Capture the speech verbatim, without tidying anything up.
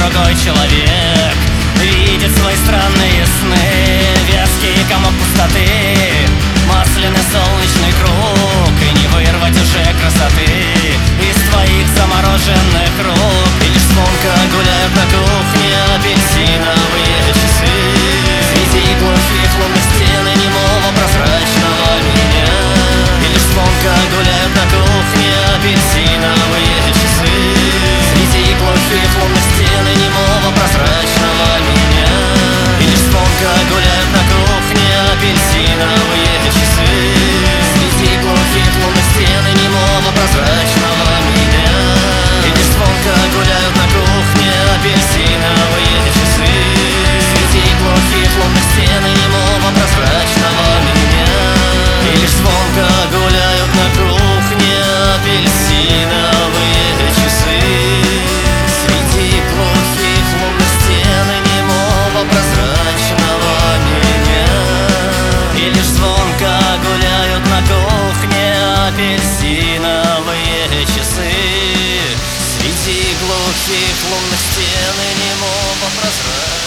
другой человек видит свои странные сны, вязкий комок пустоты, масляный солнечный круг, и не вырвать уже красоты из твоих замороженных рук. И лишь звонко гуляют на кухне апельсиновые часы среди глухих лунных стен и немого прозрачного меня. И лишь звонко гуляют на кухне апельсиновые часы среди глухих лунных стен и немого прозрачного меня. И лишь звонко гуляют на кухне апельсиновые часы среди глухих лунных стен и немого прозрачного меня. И лишь звонко гуляют на кухне апельсиновые часы среди глухих лунных стен и немого прозрачного меня. И лишь звонко гуляют на кухне апельсиновые часы среди глухих лунных стен и немого прозрачного меня. И лишь звонко гуляют на кухне апельсиновые часы среди глухих лунных стен и немого прозрачного.